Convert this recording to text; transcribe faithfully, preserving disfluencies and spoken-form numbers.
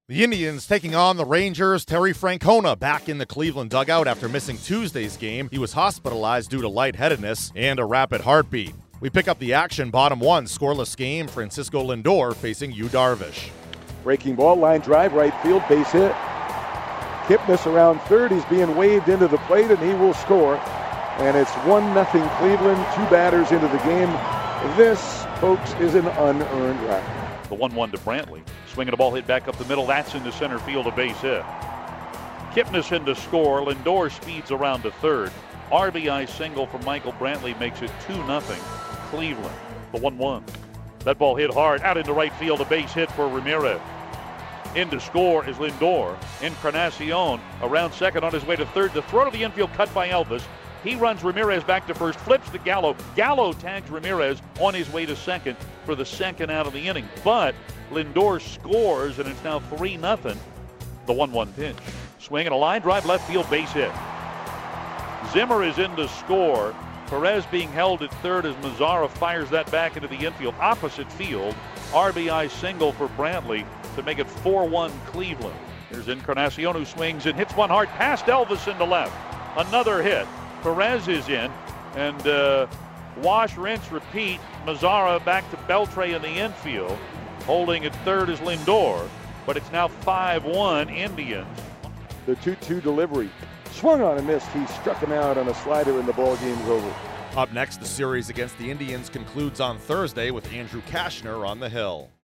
The Indians taking on the Rangers. Terry Francona back in the Cleveland dugout after missing Tuesday's game. He was hospitalized due to lightheadedness and a rapid heartbeat. We pick up the action, bottom one, scoreless game. Francisco Lindor facing Yu Darvish. Breaking ball, line drive, right field, base hit. Kipnis around third. He's being waved into the plate, and he will score. And it's one nothing Cleveland, two batters into the game. This, folks, is an unearned run. The one one to Brantley. Swinging a ball hit back up the middle. That's into center field, a base hit. Kipnis in to score. Lindor speeds around to third. R B I single from Michael Brantley makes it two nothing Cleveland. The one one. That ball hit hard out into right field, a base hit for Ramirez. In to score is Lindor. Encarnacion around second on his way to third. The throw to the infield cut by Elvis. He runs Ramirez back to first, flips to Gallo. Gallo tags Ramirez on his way to second for the second out of the inning. But Lindor scores, and it's now three nothing. The one one pitch. Swing and a line drive, left field, base hit. Zimmer is in to score. Perez being held at third as Mazara fires that back into the infield. Opposite field, R B I single for Brantley to make it four one Cleveland. Here's Encarnacion, who swings and hits one hard past Elvis into left. Another hit. Perez is in, and uh, wash, rinse, repeat. Mazara back to Beltre in the infield. Holding at third is Lindor, but it's now five one Indians. The two two delivery. Swung on and missed. He struck him out on a slider, and the ball game's over. Up next, the series against the Indians concludes on Thursday with Andrew Kashner on the hill.